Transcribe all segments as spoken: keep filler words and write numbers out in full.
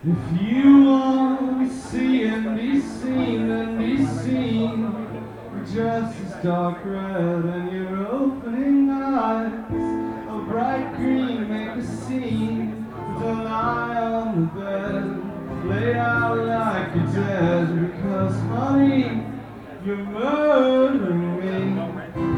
If you want to see and be seen and be seen, your dress is dark red and your opening eyes a bright green make a scene. Don't lie on the bed, lay out like you're dead, because honey, you're murdering me.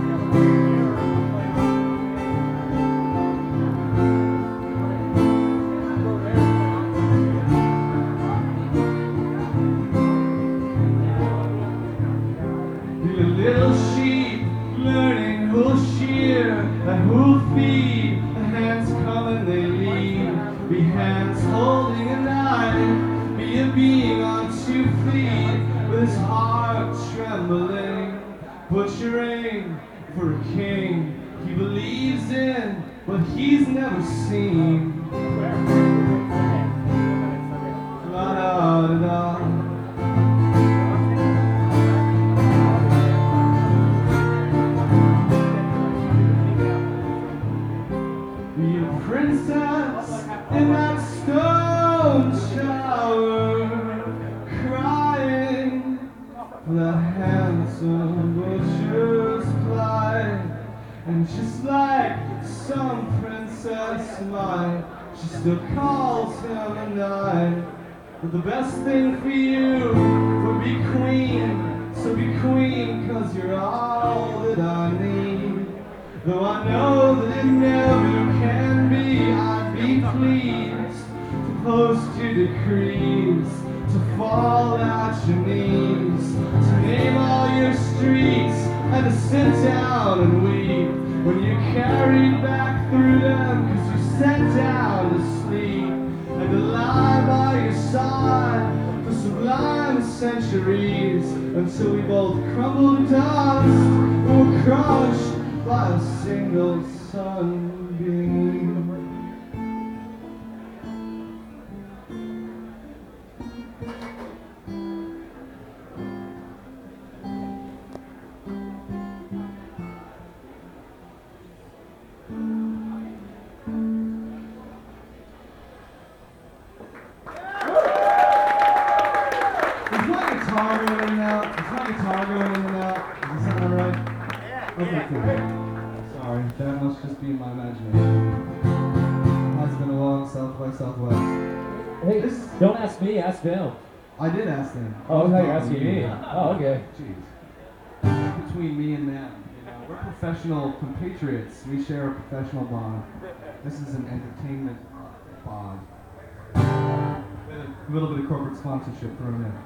Little sheep learning who'll shear and who'll feed. The hands come and they leave. Be hands holding a knife. Be a being on two feet with his heart trembling, butchering for a king he believes in, but he's never seen. La da da da. Be a princess in that stone shower, crying for that handsome butcher's plight. And just like some princess might, she still calls him a knight. But the best thing for you would be queen, so be queen, 'cause you're all that I need. Though I know that it never can be, I'd be pleased to post your decrees, to fall at your knees, to name all your streets, and to sit down and weep when you're carried back through them, 'cause you sat down to sleep, and to lie by your side for sublime centuries, until we both crumble to dust or were crushed by a single sunbeam. Is my guitar going in and out? Is my guitar going in and out? Does that sound alright? Okay, cool. Sorry, that must just be my imagination. Has been a long South by Southwest. Hey, This- don't ask me, ask them. I did ask them. Oh, I thought you were asking me. Oh, okay. Jeez. Between me and them, you know, we're professional compatriots. We share a professional bond. This is an entertainment bond. With a little bit of corporate sponsorship thrown in.